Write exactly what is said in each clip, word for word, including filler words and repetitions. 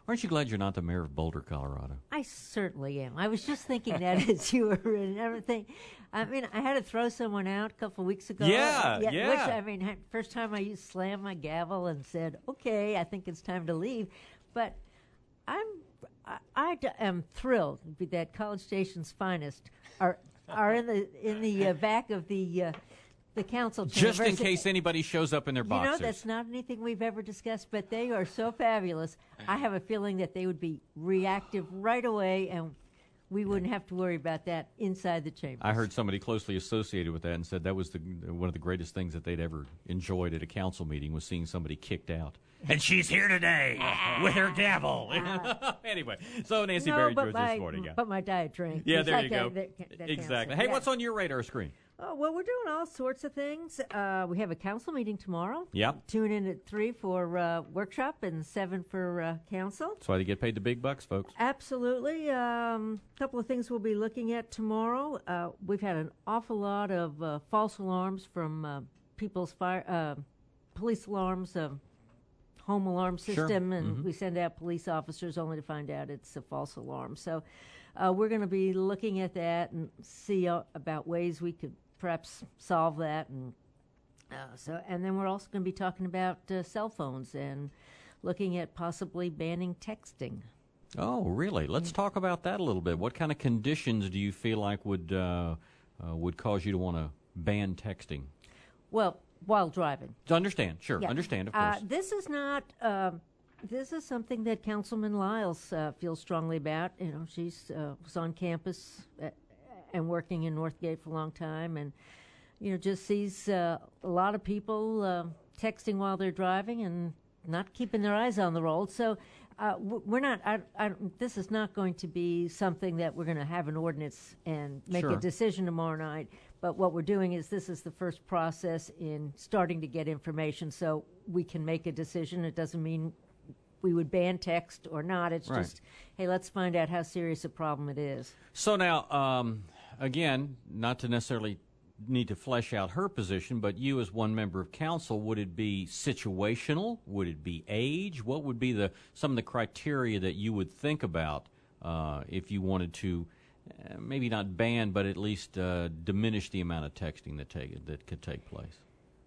Aren't you glad you're not the mayor of Boulder, Colorado? I certainly am. I was just thinking that as you were and everything. I mean, I had to throw someone out a couple of weeks ago. Yeah, yeah. Which, I mean, first time I used slammed my gavel and said, okay, I think it's time to leave. But I'm, I, I d- am thrilled that College Station's finest are are in the in the uh, back of the uh, the council chamber. Just in case anybody shows up in their boxers. You know, that's not anything we've ever discussed, but they are so fabulous. I have a feeling that they would be reactive right away, and we wouldn't have to worry about that inside the chamber. I heard somebody closely associated with that and said that was the one of the greatest things that they'd ever enjoyed at a council meeting was seeing somebody kicked out. And she's here today with her gavel. Anyway, so Nancy no, Berry but joins my, us this morning. Yeah, but my diet drink. Yeah, there like you go. That, that, that exactly. counts. Hey, Yeah. what's on your radar screen? Oh, well, we're doing all sorts of things. Uh, we have a council meeting tomorrow. Yep. Tune in at three for uh, workshop and seven for uh, council. That's why they get paid the big bucks, folks. Absolutely. A um, couple of things we'll be looking at tomorrow. Uh, we've had an awful lot of uh, false alarms from uh, people's fire, uh, police alarms, uh, home alarm system, Sure. and Mm-hmm. we send out police officers only to find out it's a false alarm. So uh, we're going to be looking at that and see uh, about ways we could perhaps solve that. And uh, so, and then we're also going to be talking about uh, cell phones and looking at possibly banning texting. Oh, really? Let's talk about that a little bit. What kind of conditions do you feel like would uh, uh, would cause you to want to ban texting? Well, while driving. To understand, sure, Yeah. understand, of Uh, course. this is not. Um, this is something that Councilman Lyles uh, feels strongly about. You know, she's uh, was on campus at, and working in Northgate for a long time, and you know, just sees uh, a lot of people uh, texting while they're driving and not keeping their eyes on the road. So. Uh, w- we're not. I, I, this is not going to be something that we're going to have an ordinance and make Sure. a decision tomorrow night. But what we're doing is this is the first process in starting to get information, so we can make a decision. It doesn't mean we would ban text or not. It's Right. just, hey, let's find out how serious a problem it is. So now, um, again, not to necessarily need to flesh out her position, but you as one member of council, would it be situational? Would it be age? What would be the some of the criteria that you would think about uh, if you wanted to uh, maybe not ban, but at least uh, diminish the amount of texting that take that could take place?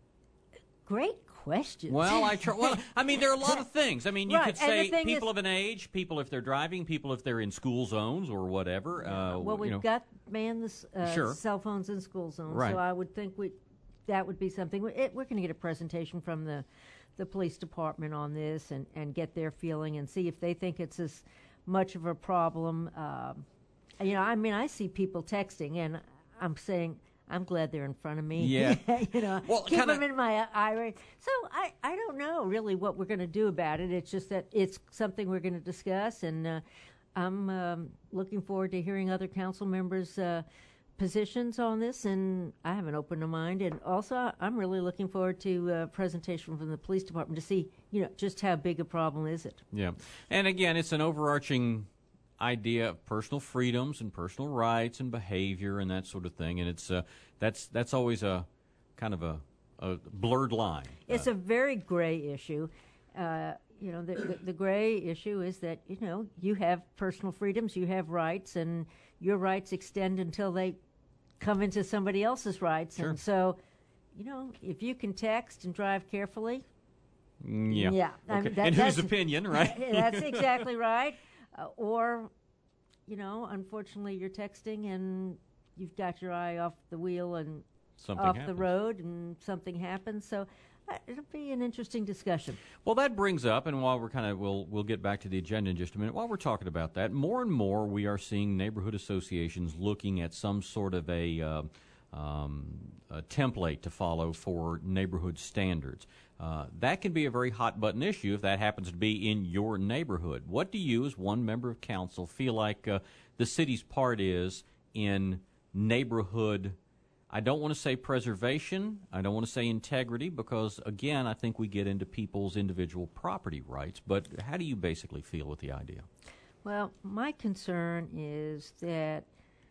Great question. Well, I try, well, I mean, there are a lot of things. I mean, you Right, could and the say thing people is- of an age, people if they're driving, people if they're in school zones or whatever. Uh, well, we've you know. got banned the s- uh, Sure. cell phones in school zones, Right. so I would think we that would be something. We- It, we're going to get a presentation from the the police department on this and, and get their feeling and see if they think it's as much of a problem. Um, you know, I mean, I see people texting, and I'm saying, I'm glad they're in front of me. Yeah. you know, Well, keep kinda- them in my eye range. So I, I don't know really what we're going to do about it. It's just that it's something we're going to discuss, and uh, I'm um, looking forward to hearing other council members' uh, positions on this, and I have an open mind. And also, I'm really looking forward to a presentation from the police department to see, you know, just how big a problem is it. Yeah. And again, it's an overarching idea of personal freedoms and personal rights and behavior and that sort of thing. And it's uh, that's that's always a kind of a, a blurred line. It's Uh, a very gray issue. Uh, you know, the, the, the gray issue is that, you know, you have personal freedoms, you have rights, and your rights extend until they come into somebody else's rights. Sure. And so, you know, if you can text and drive carefully, mm, yeah. yeah. I Okay. mean, that- and whose that's- opinion, right? that's exactly right. Uh, or, you know, unfortunately, you're texting and you've got your eye off the wheel and Something off happens. the road, and something happens. So uh, it'll be an interesting discussion. Well, that brings up, and while we're kind of, we'll we'll get back to the agenda in just a minute. While we're talking about that, more and more we are seeing neighborhood associations looking at some sort of a, uh, um, a template to follow for neighborhood standards. Uh, that can be a very hot button issue if that happens to be in your neighborhood. What do you, as one member of council, feel like uh, the city's part is in neighborhood? I don't want to say preservation. I don't want to say integrity because, again, I think we get into people's individual property rights. But how do you basically feel with the idea? Well, my concern is that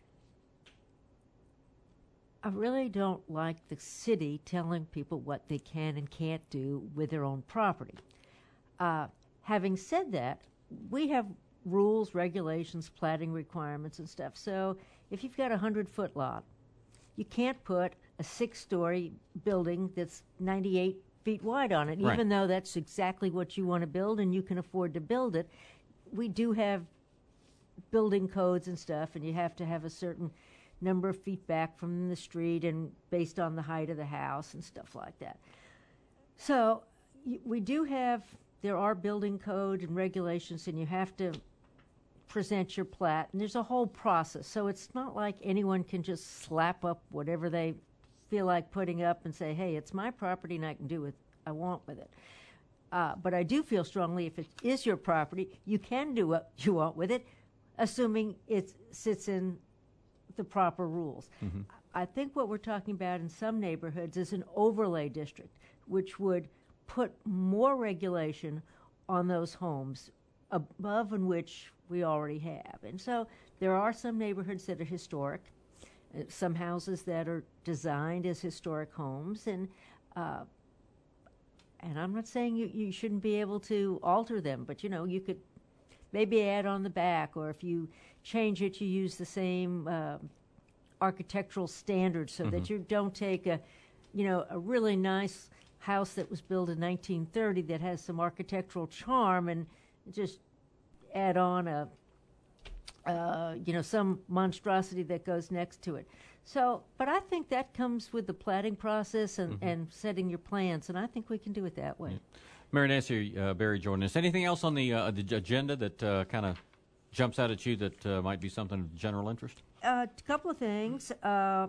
I really don't like the city telling people what they can and can't do with their own property. Uh, having said that, we have rules, regulations, platting requirements and stuff. So if you've got a hundred-foot lot, you can't put a six-story building that's ninety-eight feet wide on it, Right. even though that's exactly what you want to build and you can afford to build it. We do have building codes and stuff, and you have to have a certain number of feet back from the street and based on the height of the house and stuff like that. So y- we do have, there are building code and regulations, and you have to present your plat, and there's a whole process. So it's not like anyone can just slap up whatever they feel like putting up and say, hey, it's my property and I can do what I want with it. Uh, but I do feel strongly if it is your property, you can do what you want with it, assuming it sits in the proper rules. Mm-hmm. I think what we're talking about in some neighborhoods is an overlay district, which would put more regulation on those homes above and which we already have. And so there are some neighborhoods that are historic, uh, some houses that are designed as historic homes, and uh, and I'm not saying you, you shouldn't be able to alter them, but you know, you could maybe add on the back, or if you change it, you use the same uh, architectural standards so mm-hmm. that you don't take a, you know, a really nice house that was built in nineteen thirty that has some architectural charm and just add on a, uh, you know, some monstrosity that goes next to it. So, but I think that comes with the platting process and, mm-hmm. and setting your plans, and I think we can do it that way. Yeah. Mary Nancy uh, Berry joining us. Anything else on the uh, the agenda that uh, kind of jumps out at you that uh, might be something of general interest? A uh, couple of things. Uh,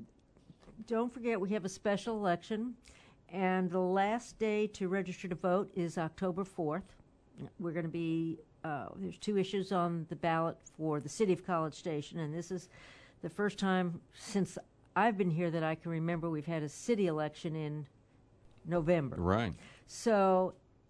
don't forget we have a special election, and the last day to register to vote is October fourth. We're going to be, uh, there's two issues on the ballot for the city of College Station, and this is the first time since I've been here that I can remember we've had a city election in November. Right. So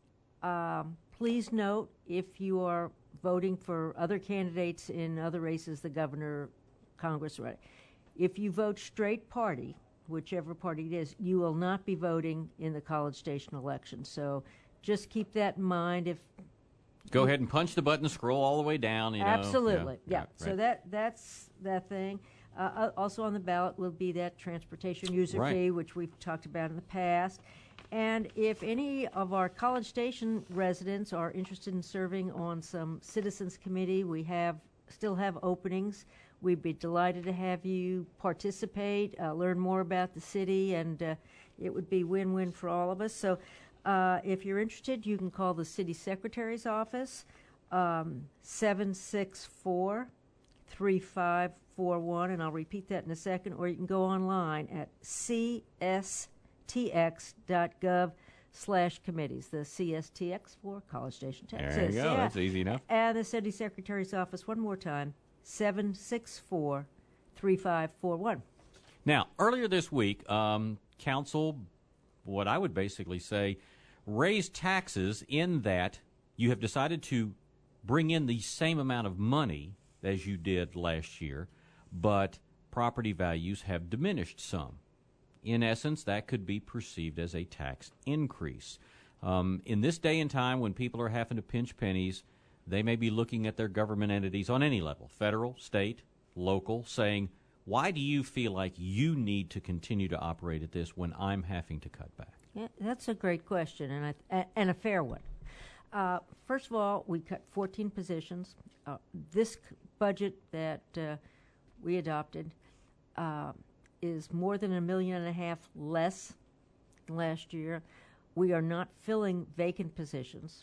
um, please note, if you are voting for other candidates in other races, the governor, Congress, right, if you vote straight party, whichever party it is, you will not be voting in the College Station election. So just keep that in mind. If Go ahead and punch the button, scroll all the way down. You know. Absolutely, yeah. yeah. yeah. So right. that that's that thing. Uh, also on the ballot will be that transportation user right. fee, which we've talked about in the past. And if any of our College Station residents are interested in serving on some citizens committee, we have still have openings. We'd be delighted to have you participate, uh, learn more about the city, and uh, it would be win-win for all of us. So uh, if you're interested, you can call the city secretary's office, um, seven six four, three five four one, and I'll repeat that in a second, or you can go online at c s t x dot gov slash committees, the C S T X for College Station, Texas. There you go. Yeah. That's easy enough. And the city secretary's office, one more time, seven six four, three five four one. Now, earlier this week, um, council, what I would basically say, raised taxes in that you have decided to bring in the same amount of money as you did last year, but property values have diminished some. In essence, that could be perceived as a tax increase. Um, in this day and time when people are having to pinch pennies, they may be looking at their government entities on any level, federal, state, local, saying, why do you feel like you need to continue to operate at this when I'm having to cut back? Yeah, that's a great question, and, I, and a fair one. Uh, first of all, we cut fourteen positions. Uh, this c- budget that uh, we adopted uh, is more than a million and a half less than last year. We are not filling vacant positions.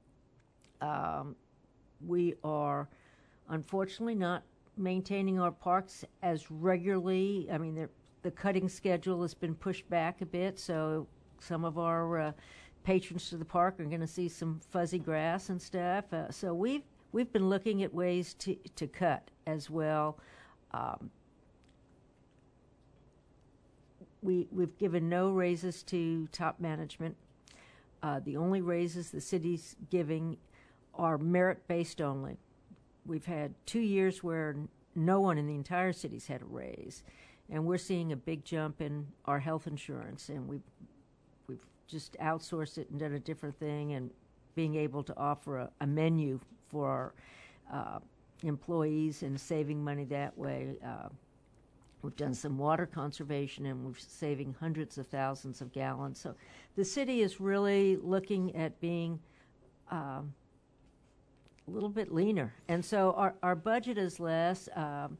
Um, we are, unfortunately, not maintaining our parks as regularly. I mean, the cutting schedule has been pushed back a bit, so some of our uh, patrons to the park are going to see some fuzzy grass and stuff. Uh, so we've we've been looking at ways to to cut as well. Um, we we've given no raises to top management. Uh, the only raises the city's giving are merit-based only. We've had two years where n- no one in the entire city's had a raise, and we're seeing a big jump in our health insurance, and we've we've just outsourced it and done a different thing, and being able to offer a, a menu for our uh, employees and saving money that way. Uh, we've done some water conservation, and we're saving hundreds of thousands of gallons. So the city is really looking at being um, a little bit leaner. And so our, our budget is less. Um,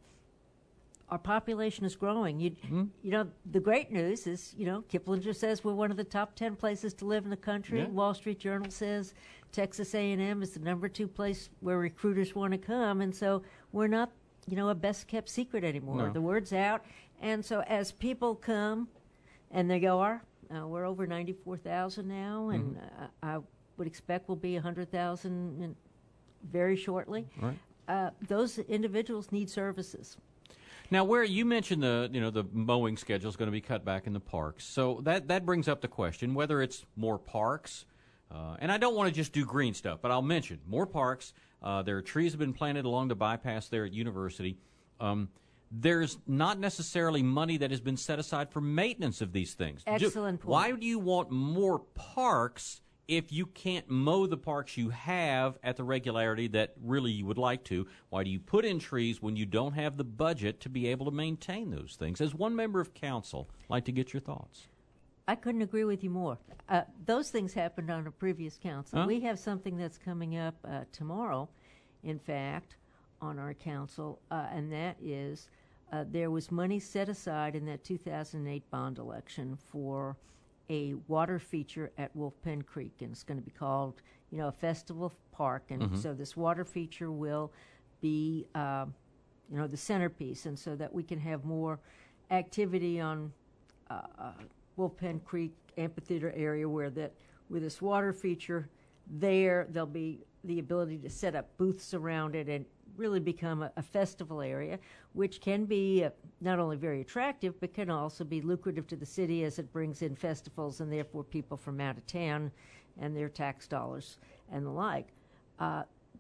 our population is growing. You, mm-hmm. you know, the great news is, you know, Kiplinger says we're one of the top ten places to live in the country. Yeah. Wall Street Journal says Texas A and M is the number two place where recruiters want to come. And so we're not, you know, a best-kept secret anymore. No. The word's out. And so as people come and they go, our, uh, we're over ninety-four thousand now, and mm-hmm. uh, I would expect we'll be one hundred thousand very shortly. Right. Uh, those individuals need services. Now, where you mentioned the you know the mowing schedule is going to be cut back in the parks, so that that brings up the question whether it's more parks, uh, and I don't want to just do green stuff, but I'll mention more parks. Uh, there are trees have been planted along the bypass there at University. Um, there's not necessarily money that has been set aside for maintenance of these things. Excellent point. Why do you want more parks if you can't mow the parks you have at the regularity that really you would like to? Why do you put in trees when you don't have the budget to be able to maintain those things? As one member of council, I'd like to get your thoughts. I couldn't agree with you more. Uh, those things happened on a previous council. Huh? We have something that's coming up uh, tomorrow, in fact, on our council, uh, and that is uh, there was money set aside in that two thousand eight bond election for a water feature at Wolf Pen Creek, and it's going to be called, you know, a festival park. And mm-hmm. so this water feature will be, uh, you know, the centerpiece, and so that we can have more activity on uh, uh, Wolf Pen Creek amphitheater area where that with this water feature there, there'll be the ability to set up booths around it and really become a, a festival area, which can be uh, not only very attractive, but can also be lucrative to the city as it brings in festivals and therefore people from out of town and their tax dollars and the like. Uh,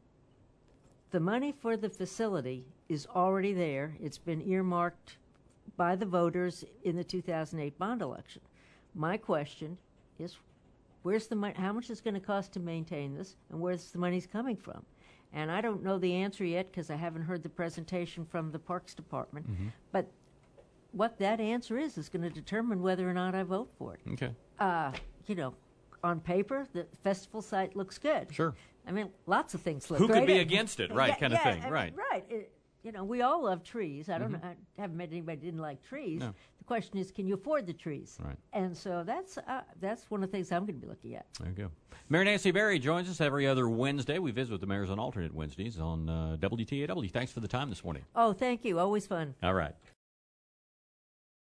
the money for the facility is already there. It's been earmarked by the voters in the two thousand eight bond election. My question is, where's the money? How much is it going to cost to maintain this, and where's the money's coming from? And I don't know the answer yet because I haven't heard the presentation from the Parks Department. Mm-hmm. But what that answer is is going to determine whether or not I vote for it. Okay. Uh, you know, on paper, the festival site looks good. Sure. I mean, lots of things look Who good. Who could be against it, right, yeah, kind yeah, of thing, I right. mean, right. It, you know, we all love trees. I don't mm-hmm. know. I haven't met anybody who didn't like trees. No. The question is, can you afford the trees? Right. And so that's uh, that's one of the things I'm going to be looking at. There you go. Mayor Nancy Berry joins us every other Wednesday. We visit with the mayors on alternate Wednesdays on uh, W T A W. Thanks for the time this morning. Oh, thank you. Always fun. All right.